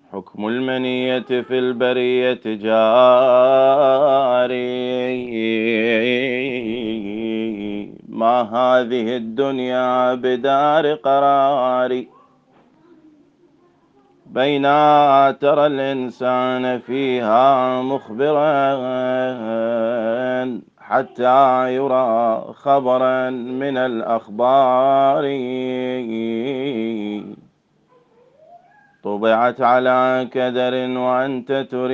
حكم المنية في البرية جاري، ما هذه الدنيا بدار قرار. بينا ترى الإنسان فيها مخبرا حتى يرى خبرا من الأخبار. طبعت على كدر وأنت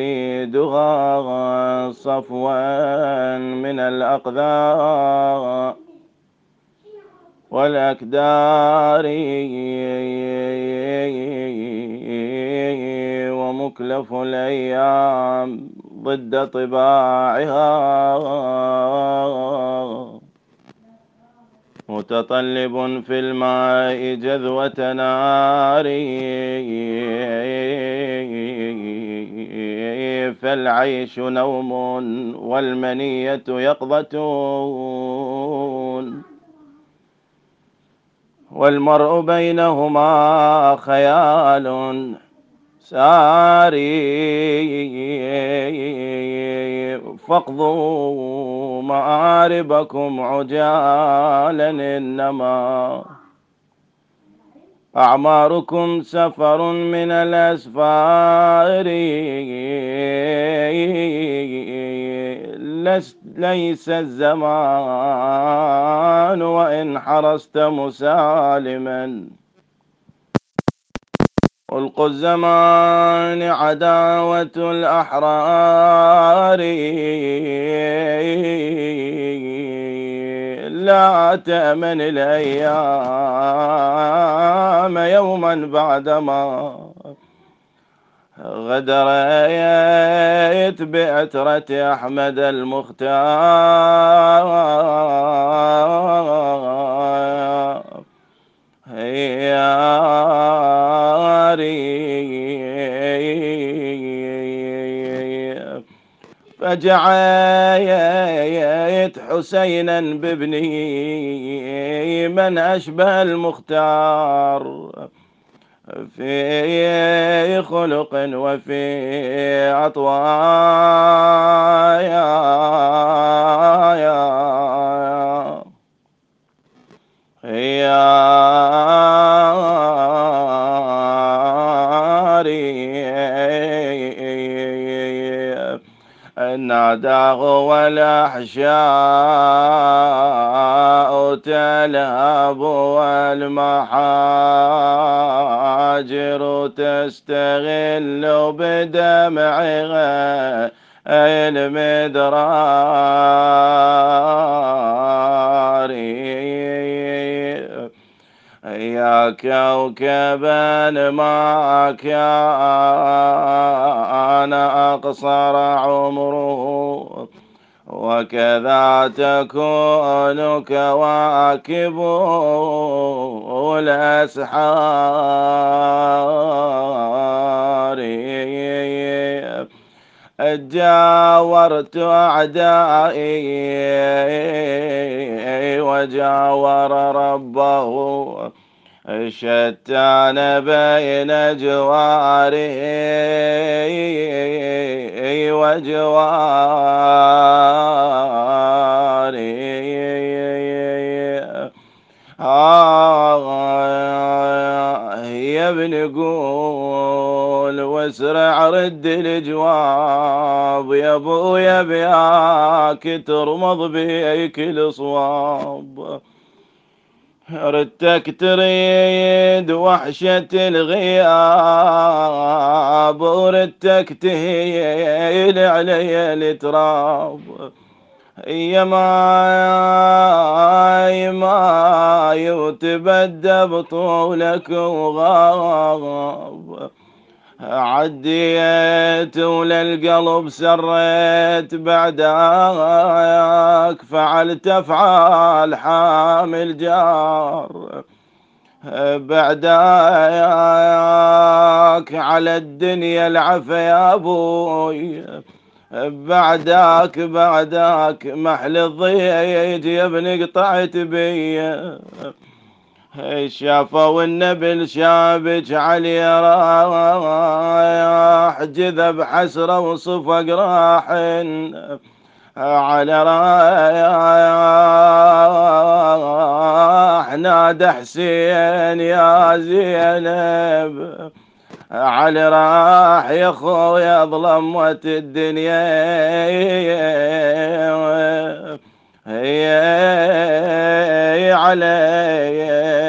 تريدها صفوا من الأقذار والأكدار. ومكلف الأيام ضد طباعها، متطلب في الماء جذوة نار. فالعيش نوم والمنية يقظة، والمرء بينهما خيال ساري. فاقضوا مآربكم عجالا، إنما أعماركم سفر من الأسفار. ليس الزمان وإن حرست مسالما، خلق الزمان عداوة الأحرار. لا تأمن الأيام يوما بعدما غدرت بأترة أحمد المختار. فجعيت حسينا بابني من أشبه المختار في خلق وفي عطوايا. ناداه والأحشاء تلهب والمحاجر تستغل بدمعها المدرار. يا كوكبا ما كان أقصر عمره، وكذا تكون كواكب الأسحار. جاورت أعدائي وجاور ربه، شتان بين جواره وجواره. يا ابن قول واسرع رد الجواب، يا ابويا بياك ترمض بيك الصواب. ردتك تريد وحشة الغياب، وردتك تهيل علي التراب. يا ماي وتبدى بطولك وغاب. عديت وللقلب سريت بعداك، فعلت افعال حامل جار. بعداك على الدنيا العفا يا ابوي، بعداك محل الضيج يا ابني قطعت بي. شافوا النبل شابج علي راح جذب حسرة وصفق راح على راح نادى حسين يا زينب علي راح يا خويا ظلمت الدنيا هي علي